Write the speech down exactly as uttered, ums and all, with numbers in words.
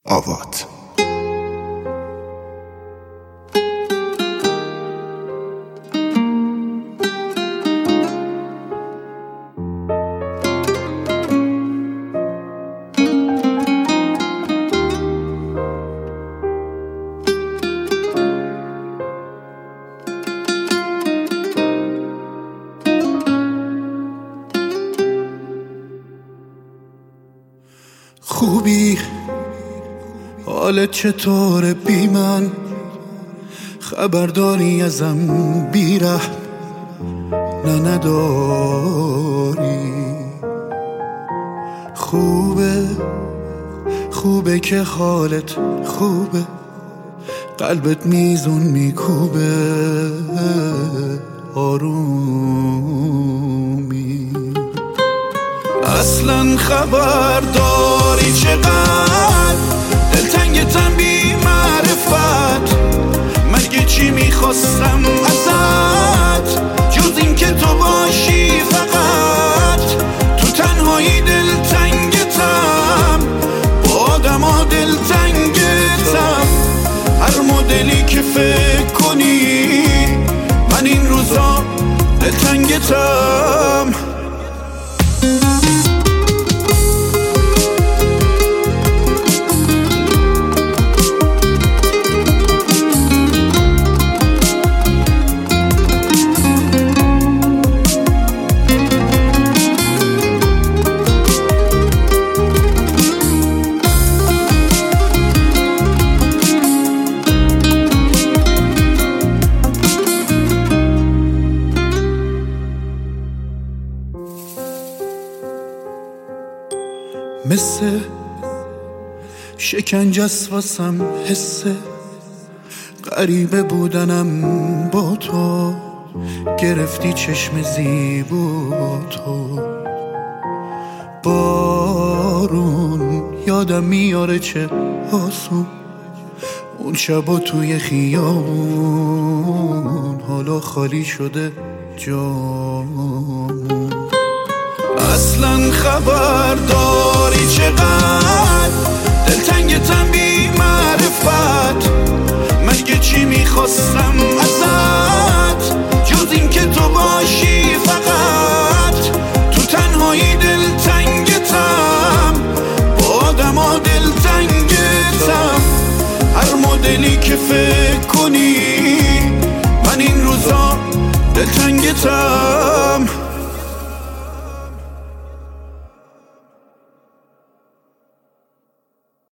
آوات. خوبی حالت چطوره بی من؟ خبرداری ازم بیره نه نداری. خوبه خوبه که حالت خوبه، قلبت میزون میکوبه آرومی. اصلا خبرداری چقدر دلتنگتم بی معرفت. مگه چی میخواستم ازت جز این که تو باشی فقط؟ تو تنهایی دلتنگتم، با آدم ها دلتنگتم. هر مدلی که فکر کنی من این روزا دلتنگتم. مثل شکنجست واسم حسه غریبه بودنم با تو. گرفتی چشم زیبا تو. بارون یادم میاره چه آسون اون شبا توی خیابون، حالا خالی شده جامون. اصلا خبرداری چقدر دلتنگتم بی معرفت. مگه چی میخواستم ازت جز این که تو باشی فقط؟ تو تنهایی دلتنگتم، با آدم ها دلتنگتم. هر مدلی که فکر کنی من این روزا دلتنگتم.